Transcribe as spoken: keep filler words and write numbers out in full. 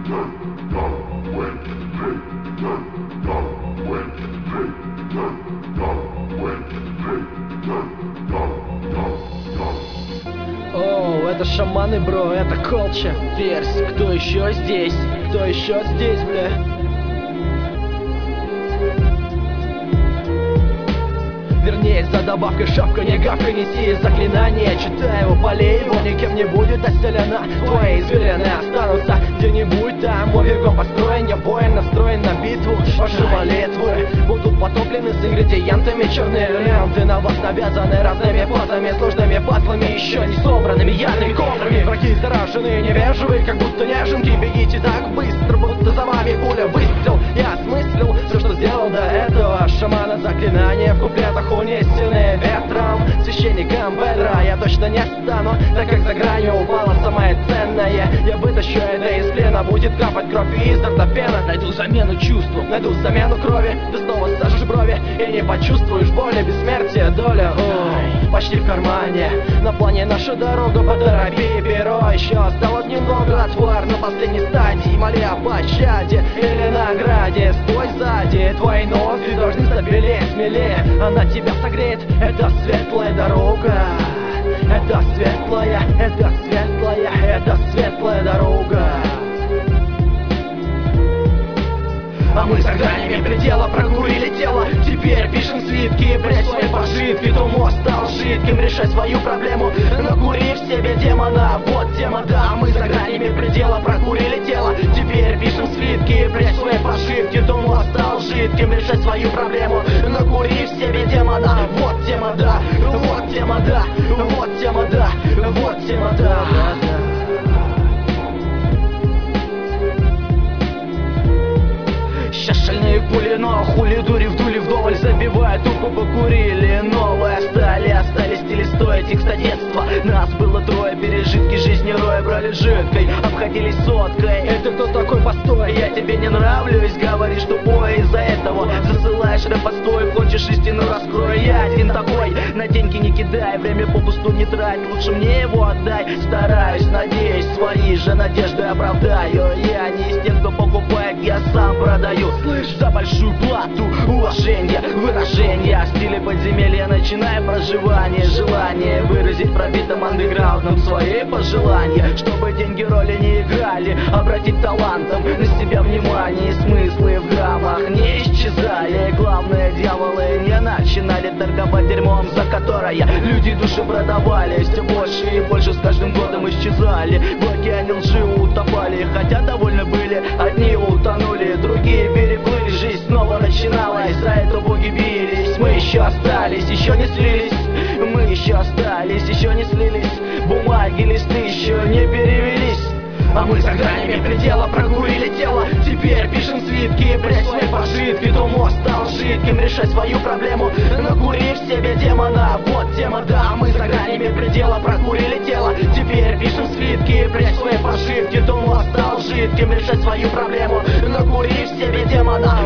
Оу, это шаманы, бро, это Колча. Верс, кто еще здесь? Кто еще здесь, бля? Вернее, за добавкой шапка, не гавка, неси заклинание. Читай его, полей его, никем не будет отселена. Твои извилины останутся где-нибудь там. Мой веком построен, я воин, настроен на битву. Ваши молитвы будут потоплены с ингредиентами. Черные ленты на вас навязаны разными фазами, сложными пазлами, еще не собранными ядными коврами. Враги заражены, невежливые, как будто неженки. Бегите так быстро, будто за вами пуля выстрел. Я осмыслил все, что сделал до этого. Шамана заклинания в куплетах унесенные ветром. Священником Бедра я точно не стану, так как за гранью упало самое ценное. Я вытащу это из плена, будет капать кровь и изо рта пена. Найду замену чувству, найду замену крови. Ты снова сажешь брови и не почувствуешь боли. Бессмертие, доля, ой, почти в кармане. На плане наша дорога, поторопи перо. Еще осталось немного, тварь на последней стадии. Моли о пощаде или награде. Стой сзади, твои ноздри должны забелеть смелее. Она тебя согреет, это светлая дорога. Это светлая, это светлая, это светлая дорога. А мы за гранями предела прокурили тело. Теперь пишем свитки, прячь свои пожитки. То мост стал жидким, решай свою проблему, накури в себе демона. Вот тема, да, мы за гранями предела прокурили тело. Теперь пишем свитки, прячь свои пожитки. То мост стал жидким, решай свою проблему, накури в себе демона. Вот тема, да, вот тема, да, вот тема, да, вот тема, да. Сейчас шальные пули, но хули дури вдули вдоволь. Забивают, тупо покурили. Новые стали, остались стили стоить их детства. Нас было трое, пережитки жизни роя. Брали жидкой, обходились соткой. Это кто такой, постой? Я тебе не нравлюсь, говоришь тупой. Из-за этого засылаешь рэп отстой. Хочешь истину раскрой, я один такой. На деньги не кидай, время попусту не трать. Лучше мне его отдай. Стараюсь, надеюсь, свои же надежды оправдаю. Я не из тех, кто покупает, я сам продаю. Слышь, за большую плату, уважение, выражение. В стиле подземелья начинаю проживание. Желание выразить пробитым андеграундом свои пожелания. Чтобы деньги роли не играли, обратить талантом на себя внимание. Смыслы в граммах не исчезали. Главное, дьяволы не начинали торговать дерьмом, за которое люди души продавали. Все больше и больше с каждым годом исчезали. В океане лжи утопали, хотя довольны были. Одни утонули, другие переплыли. Жизнь снова начиналась, за это боги бились. Мы еще остались, еще не слились. Мы еще остались, еще не слились. Бумаги, листы еще не перевелись. А мы за гранями предела прокурили тело. Теперь пишем свитки, прячь свои пожитки. То мост стал жидким, решай свою проблему, накури в себе демона. Вот тема, да, мы за гранями предела прокурили тело. Теперь пишем свитки, прячь свои пожитки. То мост стал жидким, решай свою проблему, накури в себе демона.